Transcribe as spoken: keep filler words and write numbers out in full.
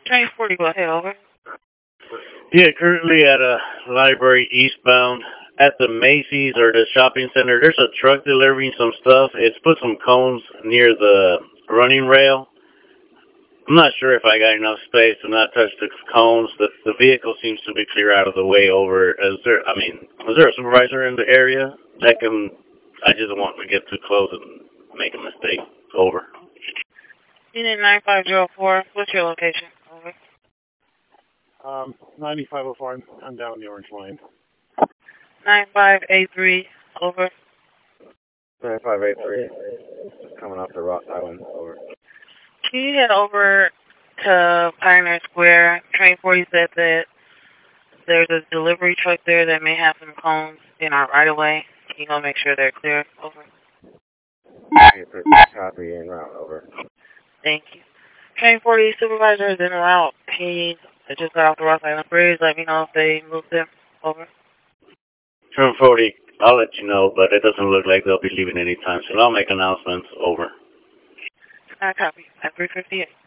Train forty, go ahead, over. Yeah, currently at a library eastbound at the Macy's or the shopping center. There's a truck delivering some stuff. It's put some cones near the running rail. I'm not sure if I got enough space to not touch the cones. The the vehicle seems to be clear out of the way over. Is there? I mean, is there a supervisor in the area that can? I just don't want to get too close and make a mistake. Over. Unit nine five zero four, what's your location? Over. Um, ninety-five oh four, I'm, I'm down the orange line. nine five eight three, over. nine five eight three, coming off the Rock Island, over. Can you head over to Pioneer Square? Train forty said that there's a delivery truck there that may have some cones in our right-of-way. Can you go make sure they're clear? Over. Copy en route, over. Thank you. Train forty supervisor is in route. He just got off the Rock Island Bridge. Let me know if they moved him. Over. Train forty, I'll let you know, but it doesn't look like they'll be leaving anytime soon. I'll make announcements. Over. I copy. At three fifty-eight.